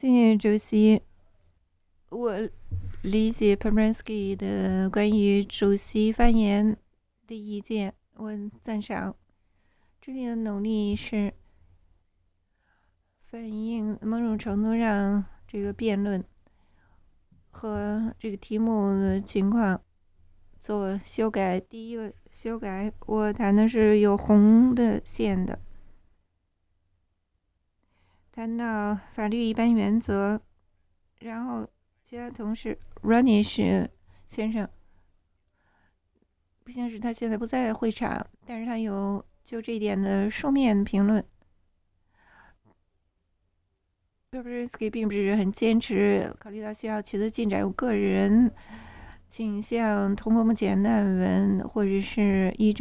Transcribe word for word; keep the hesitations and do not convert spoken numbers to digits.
谢主席。我理解 Pomeranski 的关于主席发言的意见，我赞赏。这里的努力是反映某种程度上这个辩论和这个题目的情况做修改。第一个修改，我谈的是有红的线的，谈到法律一般原则，然后其他同事 Ranish 先生，不幸是他现在不在会场，但是他有就这一点的书面评论。Pomeranski 并不是很坚持，考虑到需要取得进展，我个人倾向通过目前难文或者是依照